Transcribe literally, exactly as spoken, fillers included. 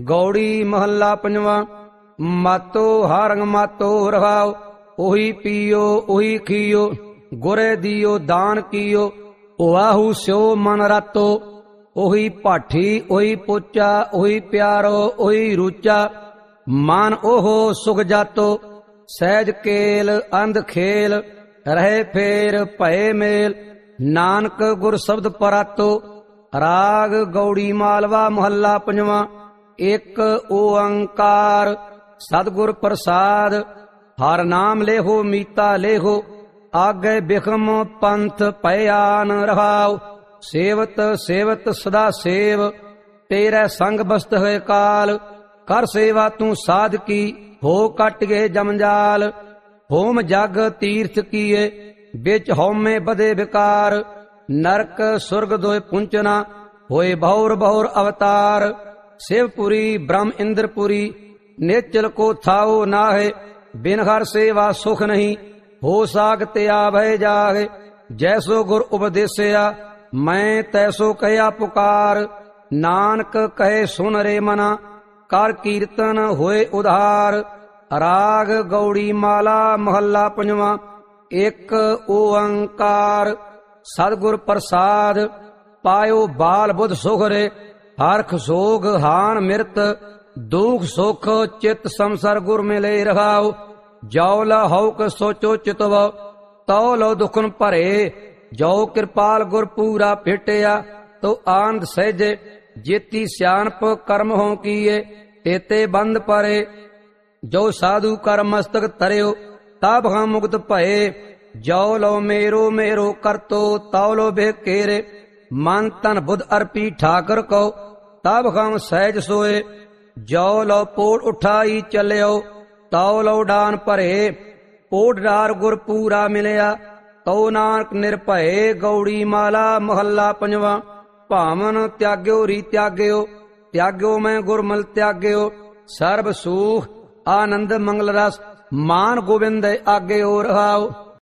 गौड़ी महला पंजवा। मातो हारंग मातो रहाओ, ओही पियो ओही खियो, गुरे दियो दान कियो, वाहू स्यो मन रातो। ओही पाठी ओही पोचा, ओही प्यारो ओही रूचा, मान ओहो सुख जातो। सहज केल अंध खेल, रहे फेर भय मेल, नानक गुर शब्द परातो। राग गौड़ी मालवा महला पंजवा। एक ओंकार सतगुर प्रसाद, हर नाम लेहो मीता लेहो, आगे बिखम पंथ पयान रहाओ। सेवत सेवत सदा सेव, तेरे संग बसत है काल, कर सेवा तू साध की, हो कट गए जमजाल। होम जग तीर्थ किए, बिच होमे बदे विकार, नरक सुर्ग दोय पुंचना, होए बहुर बहुर अवतार। शिवपुरी ब्रह्म इंद्रपुरी, नेचल को थाओ नाहे, बिन हर सेवा सुख नहीं, हो साग त्या भय जागे। जैसो गुर उपदेशया, मैं तैसो कया पुकार, नानक कहे सुन रे मना, कर कीर्तन होए उधार। राग गौड़ी माला महला पंजवा। एक ओंकार सतगुर प्रसाद, पायो बाल बुध सुख रे, हरख सोग हान मिरत, दुख सुख चित संसार गुर मिले रहाओ। जाओ ला हौक सोचो चितव, तौ लो दुखन भरे, जो कृपाल गुर पूरा भेटिया, तो आनंद सहजे। जेती सियाणप कर्म हो किए, तेते बंद परे, जो साधु कर मस्तक तरियो, तब हम मुक्त भये। जो लो मेरो मेरो करतो, तौ लो बेकेरे, मन तन बुध अर्पी ठाकर को, तब हम सहज सोए। जो लो पोट उठाई चलियो, तौ लो डान भरे, पोट डार गुर पूरा मिलिया, तौ नानक निर्भय। गौड़ी माला महला पंजवा। भावन त्याग्यो री त्याग्यो, त्याग्यो मैं गुरमल त्याग्यो, सर्ब सुख आनंद मंगल रस, मान गोविंद आगे हो रहाओ।